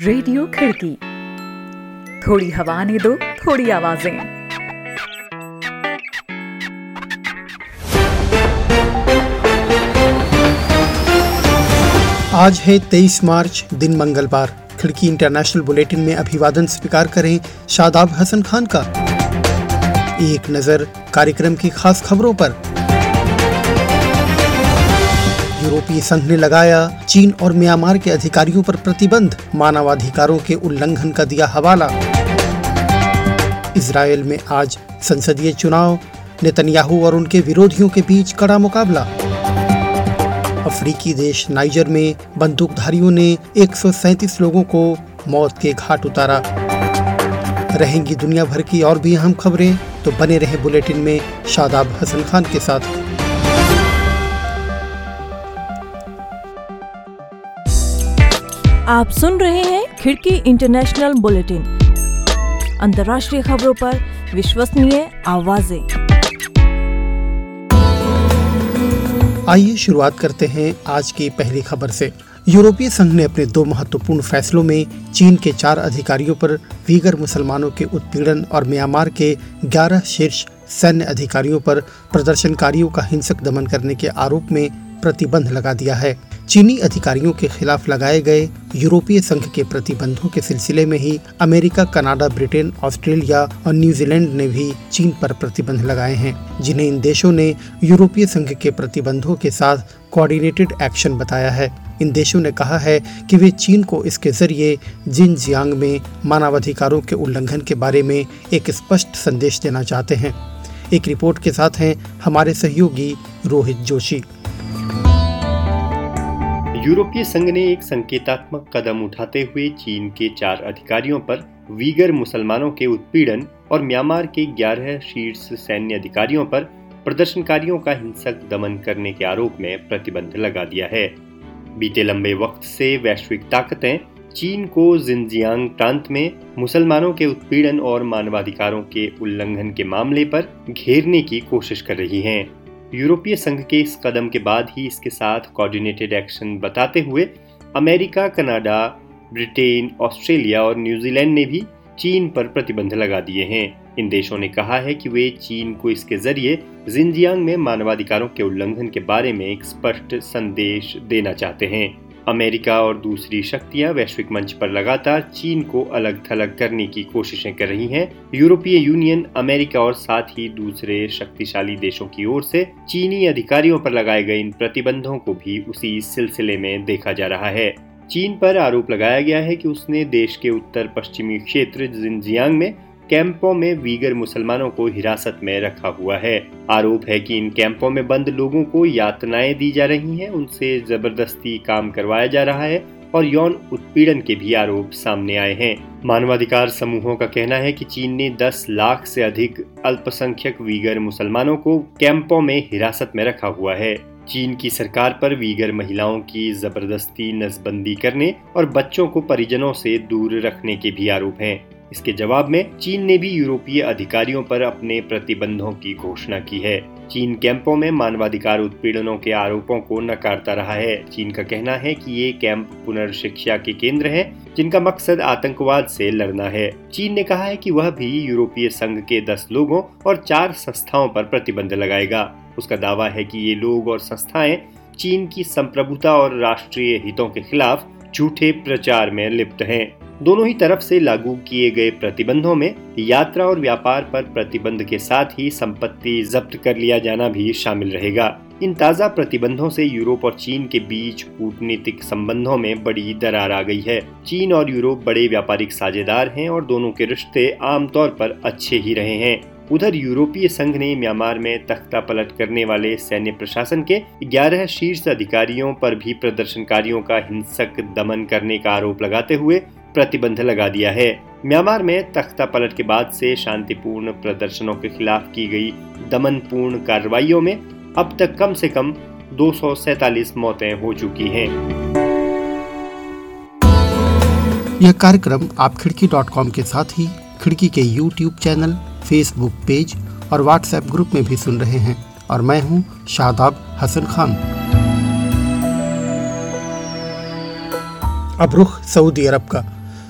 Radio खिड़की, थोड़ी हवा ने दो, थोड़ी आवाजें। आज है 23 मार्च, दिन मंगलवार। खिड़की इंटरनेशनल बुलेटिन में अभिवादन स्वीकार करें शादाब हसन खान का। एक नजर कार्यक्रम की खास खबरों पर। यूरोपीय संघ ने लगाया चीन और म्यांमार के अधिकारियों पर प्रतिबंध, मानवाधिकारों के उल्लंघन का दिया हवाला। इजरायल में आज संसदीय चुनाव, नेतन्याहू और उनके विरोधियों के बीच कड़ा मुकाबला। अफ्रीकी देश नाइजर में बंदूकधारियों ने 137 लोगों को मौत के घाट उतारा। रहेंगी दुनिया भर की और भी अहम खबरें, तो बने रहें बुलेटिन में शादाब हसन खान के साथ। आप सुन रहे हैं खिड़की इंटरनेशनल बुलेटिन, अंतर्राष्ट्रीय खबरों पर विश्वसनीय आवाजें। आइए शुरुआत करते हैं आज की पहली खबर से। यूरोपीय संघ ने अपने 2 महत्वपूर्ण फैसलों में चीन के 4 अधिकारियों पर वीगर मुसलमानों के उत्पीड़न और म्यांमार के 11 शीर्ष सैन्य अधिकारियों पर प्रदर्शनकारियों का हिंसक दमन करने के आरोप में प्रतिबंध लगा दिया है। चीनी अधिकारियों के खिलाफ लगाए गए यूरोपीय संघ के प्रतिबंधों के सिलसिले में ही अमेरिका, कनाडा, ब्रिटेन, ऑस्ट्रेलिया और न्यूजीलैंड ने भी चीन पर प्रतिबंध लगाए हैं, जिन्हें इन देशों ने यूरोपीय संघ के प्रतिबंधों के साथ कोऑर्डिनेटेड एक्शन बताया है। इन देशों ने कहा है कि वे चीन को इसके जरिए जिनजियांग में मानवाधिकारों के उल्लंघन के बारे में एक स्पष्ट संदेश देना चाहते हैं। एक रिपोर्ट के साथ हैं हमारे सहयोगी रोहित जोशी। यूरोपीय संघ ने एक संकेतात्मक कदम उठाते हुए चीन के 4 अधिकारियों पर वीगर मुसलमानों के उत्पीड़न और म्यांमार के 11 शीर्ष सैन्य अधिकारियों पर प्रदर्शनकारियों का हिंसक दमन करने के आरोप में प्रतिबंध लगा दिया है। बीते लंबे वक्त से वैश्विक ताकतें चीन को जिनजियांग प्रांत में मुसलमानों के उत्पीड़न और मानवाधिकारों के उल्लंघन के मामले पर घेरने की कोशिश कर रही हैं। यूरोपीय संघ के इस कदम के बाद ही इसके साथ कोऑर्डिनेटेड एक्शन बताते हुए अमेरिका, कनाडा, ब्रिटेन, ऑस्ट्रेलिया और न्यूजीलैंड ने भी चीन पर प्रतिबंध लगा दिए हैं। इन देशों ने कहा है कि वे चीन को इसके जरिए जिनजियांग में मानवाधिकारों के उल्लंघन के बारे में एक स्पष्ट संदेश देना चाहते हैं। अमेरिका और दूसरी शक्तियां वैश्विक मंच पर लगातार चीन को अलग थलग करने की कोशिशें कर रही हैं। यूरोपीय यूनियन, अमेरिका और साथ ही दूसरे शक्तिशाली देशों की ओर से चीनी अधिकारियों पर लगाए गए इन प्रतिबंधों को भी उसी सिलसिले में देखा जा रहा है। चीन पर आरोप लगाया गया है कि उसने देश के उत्तर पश्चिमी क्षेत्र जिनजियांग में कैंपों में वीगर मुसलमानों को हिरासत में रखा हुआ है। आरोप है कि इन कैंपों में बंद लोगों को यातनाएं दी जा रही हैं, उनसे जबरदस्ती काम करवाया जा रहा है और यौन उत्पीड़न के भी आरोप सामने आए हैं। मानवाधिकार समूहों का कहना है कि चीन ने 10 लाख से अधिक अल्पसंख्यक वीगर मुसलमानों को कैंपों में हिरासत में रखा हुआ है। चीन की सरकार पर वीगर महिलाओं की जबरदस्ती नसबंदी करने और बच्चों को परिजनों से दूर रखने के भी आरोप हैं। इसके जवाब में चीन ने भी यूरोपीय अधिकारियों पर अपने प्रतिबंधों की घोषणा की है। चीन कैंपों में मानवाधिकार उत्पीड़नों के आरोपों को नकारता रहा है। चीन का कहना है कि ये कैंप पुनर्शिक्षा के केंद्र हैं, जिनका मकसद आतंकवाद से लड़ना है। चीन ने कहा है कि वह भी यूरोपीय संघ के 10 लोगों और 4 संस्थाओं पर प्रतिबंध लगाएगा। उसका दावा है कि ये लोग और संस्थाएं चीन की संप्रभुता और राष्ट्रीय हितों के खिलाफ झूठे प्रचार में लिप्त हैं। दोनों ही तरफ से लागू किए गए प्रतिबंधों में यात्रा और व्यापार पर प्रतिबंध के साथ ही संपत्ति जब्त कर लिया जाना भी शामिल रहेगा। इन ताज़ा प्रतिबंधों से यूरोप और चीन के बीच कूटनीतिक संबंधों में बड़ी दरार आ गई है। चीन और यूरोप बड़े व्यापारिक साझेदार हैं और दोनों के रिश्ते आमतौर पर अच्छे ही रहे हैं। उधर यूरोपीय संघ ने म्यांमार में तख्तापलट करने वाले सैन्य प्रशासन के 11 शीर्ष अधिकारियों पर भी प्रदर्शनकारियों का हिंसक दमन करने का आरोप लगाते हुए प्रतिबंध लगा दिया है। म्यांमार में तख्तापलट के बाद से शांतिपूर्ण प्रदर्शनों के खिलाफ की गई दमनपूर्ण कार्रवाइयों में अब तक कम से कम 247 मौतें हो चुकी हैं। यह कार्यक्रम आप खिड़की.com के साथ ही खिड़की के YouTube चैनल, फेसबुक पेज और व्हाट्सएप ग्रुप में भी सुन रहे हैं और मैं हूं शादाब हसन खान। अब रुख सऊदी अरब का।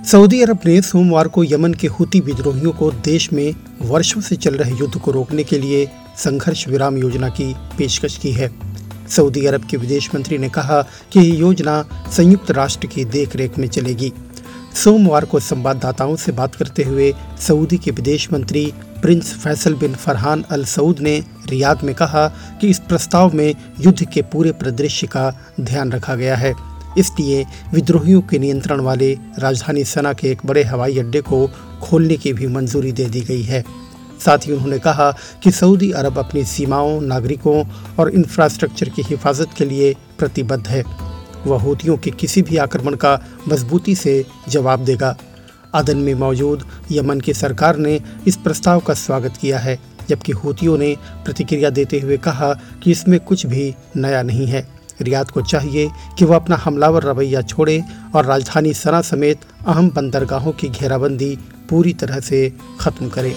सऊदी अरब ने सोमवार को यमन के हुती विद्रोहियों को देश में वर्षों से चल रहे युद्ध को रोकने के लिए संघर्ष विराम योजना की पेशकश की है। सऊदी अरब के विदेश मंत्री ने कहा कि ये योजना संयुक्त राष्ट्र की देखरेख में चलेगी। सोमवार को संवाददाताओं से बात करते हुए सऊदी के विदेश मंत्री prince Faisal bin Farhan Al Saud ने रियाद में कहा कि इस प्रस्ताव में युद्ध के पूरे परिदृश्य का ध्यान रखा गया है, इसलिए विद्रोहियों के नियंत्रण वाले राजधानी सना के एक बड़े हवाई अड्डे को खोलने की भी मंजूरी दे दी गई है। साथ ही उन्होंने कहा कि सऊदी अरब अपनी सीमाओं, नागरिकों और इंफ्रास्ट्रक्चर की हिफाजत के लिए प्रतिबद्ध है। वह हूतियों के किसी भी आक्रमण का मजबूती से जवाब देगा। अदन में मौजूद यमन की सरकार ने इस प्रस्ताव का स्वागत किया है, जबकि हूतियों ने प्रतिक्रिया देते हुए कहा कि इसमें कुछ भी नया नहीं है। रियाद को चाहिए कि वह अपना हमलावर रवैया छोड़े और राजधानी सना समेत अहम बंदरगाहों की घेराबंदी पूरी तरह से खत्म करे।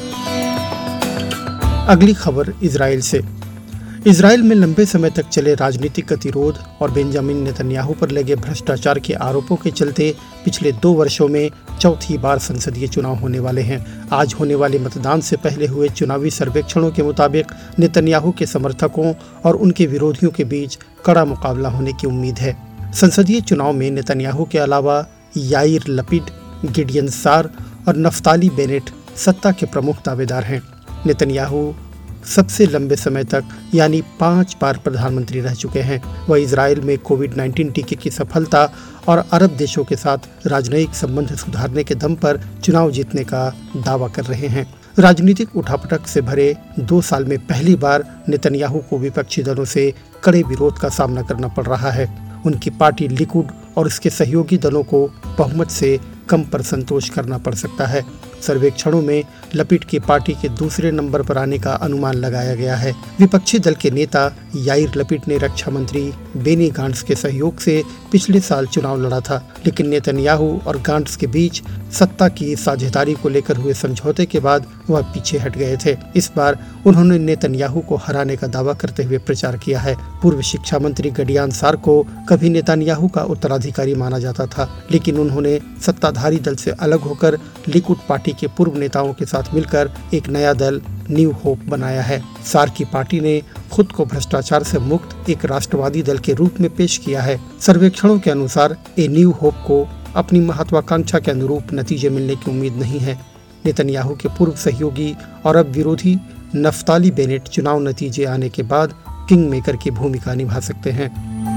अगली खबर इजराइल से। इजराइल में लंबे समय तक चले राजनीतिक गतिरोध और बेंजामिन नेतन्याहू पर लगे भ्रष्टाचार के आरोपों के चलते पिछले 2 वर्षों में चौथी बार संसदीय चुनाव होने वाले हैं। आज होने वाले मतदान से पहले हुए चुनावी सर्वेक्षणों के मुताबिक नेतन्याहू के समर्थकों और उनके विरोधियों के बीच कड़ा मुकाबला होने की उम्मीद है। संसदीय चुनाव में नेतन्याहू के अलावा याइर लपिड, गिडियन सार और नफ्ताली बेनेट सत्ता के प्रमुख दावेदार हैं। नेतन्याहू सबसे लंबे समय तक यानी 5 बार प्रधानमंत्री रह चुके हैं। वह इजराइल में कोविड-19 टीके की सफलता और अरब देशों के साथ राजनयिक संबंध सुधारने के दम पर चुनाव जीतने का दावा कर रहे हैं। राजनीतिक उठापटक से भरे 2 साल में पहली बार नेतन्याहू को विपक्षी दलों से कड़े विरोध का सामना करना पड़ रहा है। उनकी पार्टी लिकुड और उसके सहयोगी दलों को बहुमत से कम पर संतोष करना पड़ सकता है। सर्वेक्षणों में लपिड की पार्टी के दूसरे नंबर पर आने का अनुमान लगाया गया है। विपक्षी दल के नेता याइर लपिड ने रक्षा मंत्री बेनी गांट्स के सहयोग से पिछले साल चुनाव लड़ा था, लेकिन नेतन्याहू और गांट्स के बीच सत्ता की साझेदारी को लेकर हुए समझौते के बाद वह पीछे हट गए थे। इस बार उन्होंने नेतन्याहू को हराने का दावा करते हुए प्रचार किया है। पूर्व शिक्षा मंत्री गिडियन सार को कभी नेतन्याहू का उत्तराधिकारी माना जाता था, लेकिन उन्होंने सत्ताधारी दल से अलग होकर लिकुड पार्टी के पूर्व नेताओं के साथ मिलकर एक नया दल न्यू होप बनाया है। सार की पार्टी ने खुद को भ्रष्टाचार से मुक्त एक राष्ट्रवादी दल के रूप में पेश किया है। सर्वेक्षणों के अनुसार ए न्यू होप को अपनी महत्वाकांक्षा के अनुरूप नतीजे मिलने की उम्मीद नहीं है। नेतन्याहू के पूर्व सहयोगी और अब विरोधी नफ्ताली बेनेट चुनाव नतीजे आने के बाद किंग मेकर की भूमिका निभा सकते हैं।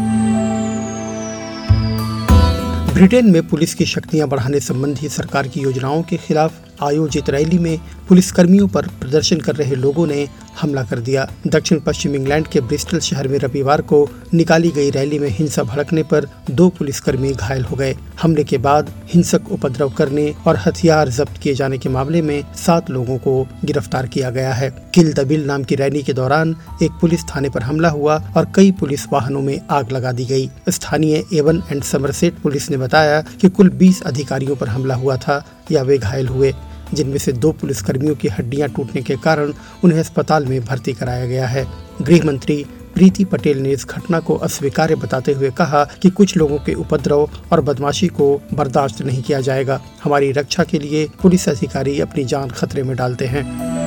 ब्रिटेन में पुलिस की शक्तियां बढ़ाने संबंधी सरकार की योजनाओं के खिलाफ आयोजित रैली में पुलिसकर्मियों पर प्रदर्शन कर रहे लोगों ने हमला कर दिया। दक्षिण पश्चिम इंग्लैंड के ब्रिस्टल शहर में रविवार को निकाली गई रैली में हिंसा भड़कने पर 2 पुलिसकर्मी घायल हो गए। हमले के बाद हिंसक उपद्रव करने और हथियार जब्त किए जाने के मामले में 7 लोगों को गिरफ्तार किया गया है। किल द बिल नाम की रैली के दौरान एक पुलिस थाने पर हमला हुआ और कई पुलिस वाहनों में आग लगा दी गई। स्थानीय एवन एंड समरसेट पुलिस ने बताया कि कुल 20 अधिकारियों पर हमला हुआ था या वे घायल हुए, जिनमें से 2 पुलिसकर्मियों की हड्डियां टूटने के कारण उन्हें अस्पताल में भर्ती कराया गया है। गृह मंत्री प्रीति पटेल ने इस घटना को अस्वीकार्य बताते हुए कहा कि कुछ लोगों के उपद्रव और बदमाशी को बर्दाश्त नहीं किया जाएगा। हमारी रक्षा के लिए पुलिस अधिकारी अपनी जान खतरे में डालते हैं।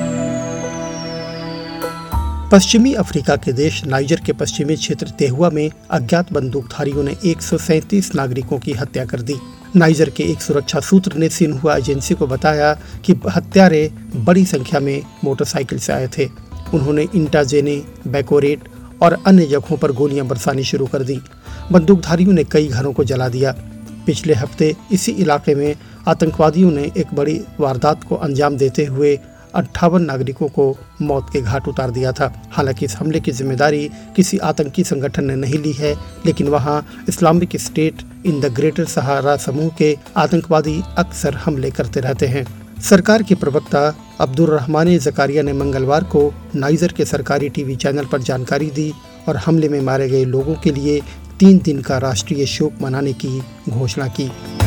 पश्चिमी अफ्रीका के देश नाइजर के पश्चिमी क्षेत्र तेहुआ में अज्ञात बंदूकधारियों ने 137 नागरिकों की हत्या कर दी। नाइजर के एक सुरक्षा सूत्र ने सिन्हुआ एजेंसी को बताया कि हत्यारे बड़ी संख्या में मोटरसाइकिल से आए थे। उन्होंने इंटाजेने, बैकोरेट और अन्य जगहों पर गोलियां बरसानी शुरू कर दी। बंदूकधारियों ने कई घरों को जला दिया। पिछले हफ्ते इसी इलाके में आतंकवादियों ने एक बड़ी वारदात को अंजाम देते हुए 58 नागरिकों को मौत के घाट उतार दिया था। हालांकि इस हमले की जिम्मेदारी किसी आतंकी संगठन ने नहीं ली है, लेकिन वहां Islamic State in the Greater Sahara समूह के आतंकवादी अक्सर हमले करते रहते हैं। सरकार के प्रवक्ता अब्दुर्रहमान ज़कारिया ने मंगलवार को नाइजर के सरकारी टीवी चैनल पर जानकारी दी और हमले में मारे गए लोगों के लिए 3 दिन का राष्ट्रीय शोक मनाने की घोषणा की।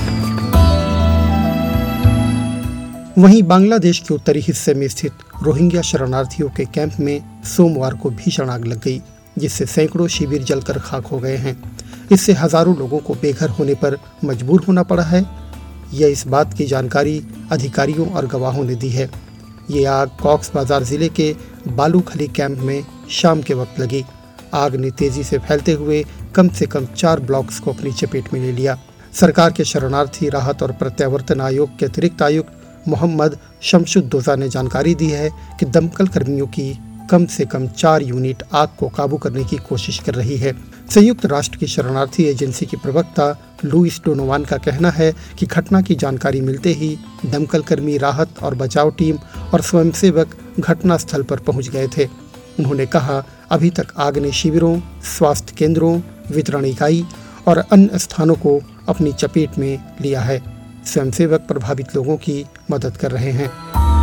वहीं बांग्लादेश के उत्तरी हिस्से में स्थित रोहिंग्या शरणार्थियों के कैंप में सोमवार को भीषण आग लग गई, जिससे सैकड़ों शिविर जलकर खाक हो गए हैं। इससे हजारों लोगों को बेघर होने पर मजबूर होना पड़ा है। यह इस बात की जानकारी अधिकारियों और गवाहों ने दी है। ये आग कॉक्स बाजार जिले के बालूखली कैंप में शाम के वक्त लगी। आग ने तेजी से फैलते हुए कम से कम 4 ब्लॉक्स को अपनी चपेट में ले लिया। सरकार के शरणार्थी राहत और प्रत्यावर्तन आयोग के अतिरिक्त आयुक्त मोहम्मद शमशुद्दोजा ने जानकारी दी है कि दमकल कर्मियों की कम से कम 4 यूनिट आग को काबू करने की कोशिश कर रही है। संयुक्त राष्ट्र की शरणार्थी एजेंसी की प्रवक्ता लुइस डोनोवान का कहना है कि घटना की जानकारी मिलते ही दमकल कर्मी, राहत और बचाव टीम और स्वयंसेवक घटना स्थल पर पहुंच गए थे। उन्होंने कहा, अभी तक आग ने शिविरों, स्वास्थ्य केंद्रों, वितरण इकाई और अन्य स्थानों को अपनी चपेट में लिया है। स्वयंसेवक प्रभावित लोगों की मदद कर रहे हैं।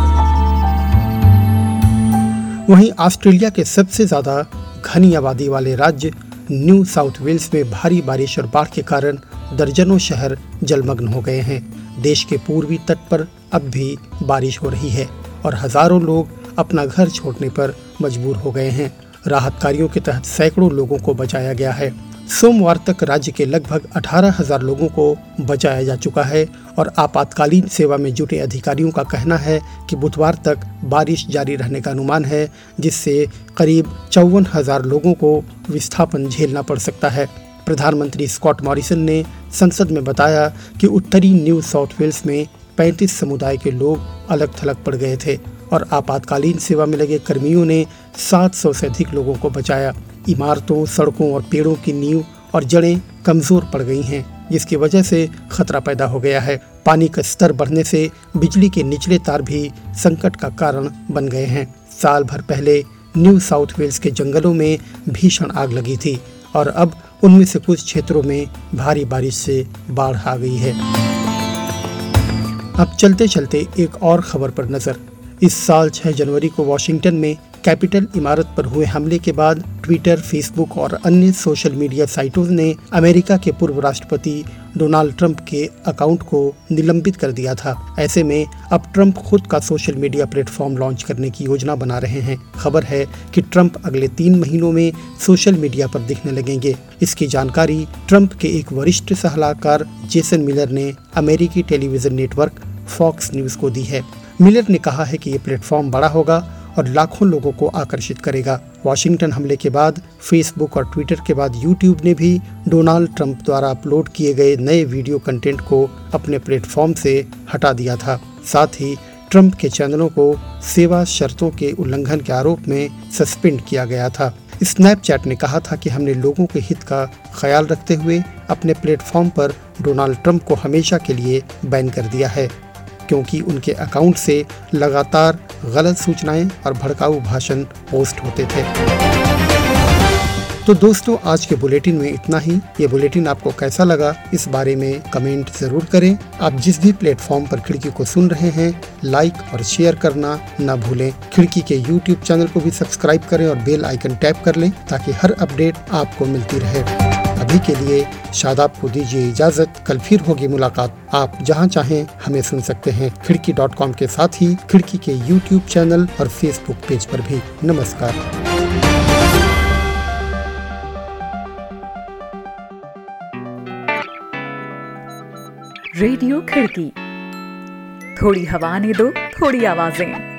वहीं ऑस्ट्रेलिया के सबसे ज्यादा घनी आबादी वाले राज्य न्यू साउथ वेल्स में भारी बारिश और बाढ़ के कारण दर्जनों शहर जलमग्न हो गए हैं। देश के पूर्वी तट पर अब भी बारिश हो रही है और हजारों लोग अपना घर छोड़ने पर मजबूर हो गए हैं। राहत कार्यों के तहत सैकड़ों लोगों को बचाया गया है। सोमवार तक राज्य के लगभग 18,000 लोगों को बचाया जा चुका है और आपातकालीन सेवा में जुटे अधिकारियों का कहना है कि बुधवार तक बारिश जारी रहने का अनुमान है, जिससे करीब 54,000 लोगों को विस्थापन झेलना पड़ सकता है। प्रधानमंत्री स्कॉट मॉरिसन ने संसद में बताया कि उत्तरी न्यू साउथ वेल्स में 35 समुदाय के लोग अलग थलग पड़ गए थे और आपातकालीन सेवा में लगे कर्मियों ने 700 से अधिक लोगों को बचाया। इमारतों, सड़कों और पेड़ों की नींव और जड़ें कमजोर पड़ गई हैं, जिसकी वजह से खतरा पैदा हो गया है। पानी का स्तर बढ़ने से बिजली के निचले तार भी संकट का कारण बन गए हैं। साल भर पहले न्यू साउथ वेल्स के जंगलों में भीषण आग लगी थी और अब उनमें से कुछ क्षेत्रों में भारी बारिश से बाढ़ आ गई है। अब चलते चलते एक और खबर पर नजर। इस साल 6 जनवरी को वॉशिंगटन में कैपिटल इमारत पर हुए हमले के बाद ट्विटर, फेसबुक और अन्य सोशल मीडिया साइटों ने अमेरिका के पूर्व राष्ट्रपति डोनाल्ड ट्रंप के अकाउंट को निलंबित कर दिया था। ऐसे में अब ट्रंप खुद का सोशल मीडिया प्लेटफॉर्म लॉन्च करने की योजना बना रहे हैं। खबर है कि ट्रंप अगले 3 महीनों में सोशल मीडिया पर दिखने लगेंगे। इसकी जानकारी ट्रंप के एक वरिष्ठ सलाहकार जेसन मिलर ने अमेरिकी टेलीविजन नेटवर्क फॉक्स न्यूज को दी है। मिलर ने कहा है कि ये प्लेटफॉर्म बड़ा होगा और लाखों लोगों को आकर्षित करेगा। वॉशिंगटन हमले के बाद फेसबुक और ट्विटर के बाद यूट्यूब ने भी डोनाल्ड ट्रंप द्वारा अपलोड किए गए नए वीडियो कंटेंट को अपने प्लेटफॉर्म से हटा दिया था। साथ ही ट्रंप के चैनलों को सेवा शर्तों के उल्लंघन के आरोप में सस्पेंड किया गया था। स्नैपचैट ने कहा था कि हमने लोगों के हित का ख्याल रखते हुए अपने प्लेटफॉर्म पर डोनाल्ड ट्रंप को हमेशा के लिए बैन कर दिया है, क्योंकि उनके अकाउंट से लगातार गलत सूचनाएं और भड़काऊ भाषण पोस्ट होते थे। तो दोस्तों, आज के बुलेटिन में इतना ही। ये बुलेटिन आपको कैसा लगा, इस बारे में कमेंट जरूर करें। आप जिस भी प्लेटफॉर्म पर खिड़की को सुन रहे हैं, लाइक और शेयर करना न भूलें। खिड़की के यूट्यूब चैनल को भी सब्सक्राइब करें और बेल आइकन टैप कर लें ताकि हर अपडेट आपको मिलती रहे। अभी के लिए शादाब को दीजिए इजाजत। कल फिर होगी मुलाकात। आप जहां चाहें हमें सुन सकते हैं, खिड़की.com के साथ ही खिड़की के यूट्यूब चैनल और फेसबुक पेज पर भी। नमस्कार। रेडियो खिड़की, थोड़ी हवा ने दो, थोड़ी आवाजें।